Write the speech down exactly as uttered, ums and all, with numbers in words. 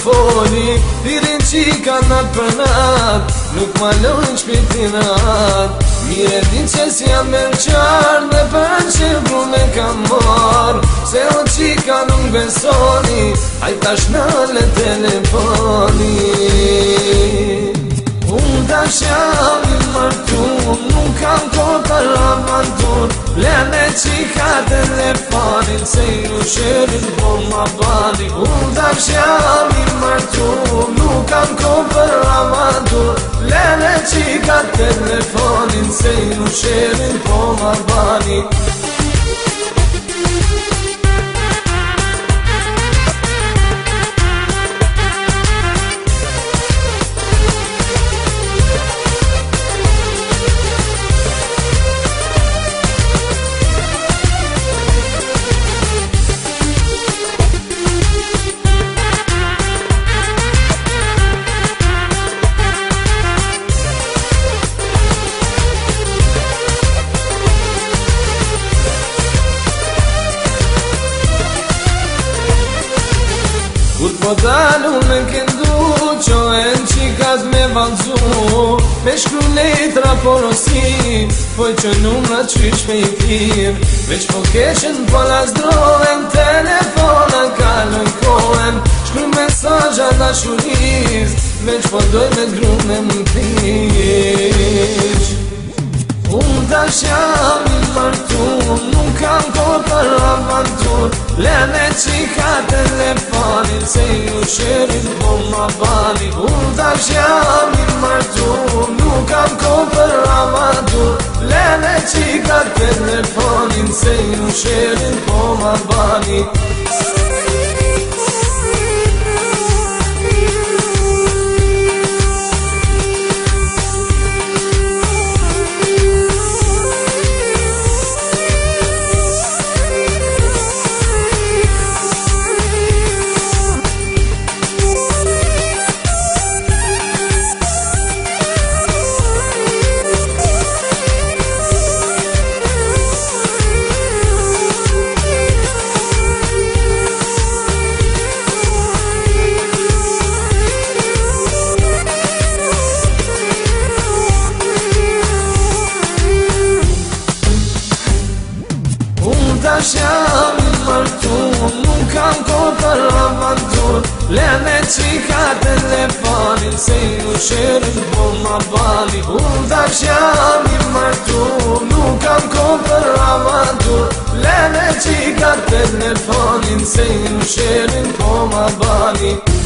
foli, lirin qika nat për nat, nuk ma lojnë shpirtinat. Mire din që si jam me qarë, dhe për që vune kam marë, se o qika nuk besoni, aj tash në le telefoni. Unë tash jam i martur, nuk kam kohë për avantur, lene qika telefonin, se ju shërin po ma bani. Unë tash jam i martur, nuk kam kohë për avantur, lene qika telefonin, se ju shërin po ma bani. Kur po dalu me këndu, qohen qikat me valzu, me shkru letra porosi, poj që numra qysh me i thir, veç po keshen po lasdrohen, telefona kaloj kohen, shkru mesazha dashuriz, veç po doj me dru me më thish. Unë tash jam i martur, nuk kam kohë për avantur, lene qika telefonin, se ju shërin po ma bani. Unë tash jam i martur, nuk kam kohë për avantur, lene qika telefonin, se ju shërin po ma bani. Tash jam i martur, nuk kam kohë për avantur, lene qika telefonin, se ju shërin po ma bani. Unë tash jam i martur, nuk kam kohë për avantur, lene qika telefonin, se ju shërin po ma bani.